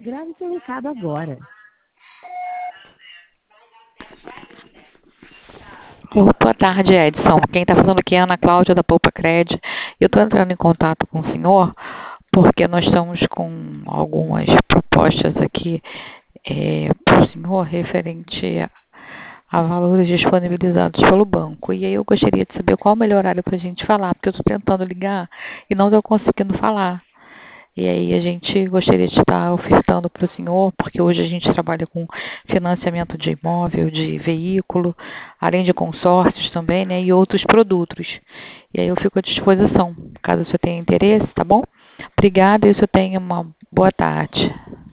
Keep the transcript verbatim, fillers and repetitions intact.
Grave seu recado agora. Boa tarde, Edson. Quem está falando aqui é a Ana Cláudia, da Poupa Cred. Eu estou entrando em contato com o senhor porque nós estamos com algumas propostas aqui é, para o senhor referente a, a valores disponibilizados pelo banco. E aí eu gostaria de saber qual o melhor horário para a gente falar, porque eu estou tentando ligar e não estou conseguindo falar. E aí a gente gostaria de estar ofertando para o senhor, porque hoje a gente trabalha com financiamento de imóvel, de veículo, além de consórcios também, né, e outros produtos. E aí eu fico à disposição, caso o senhor tenha interesse, tá bom? Obrigada e o senhor tenha uma boa tarde.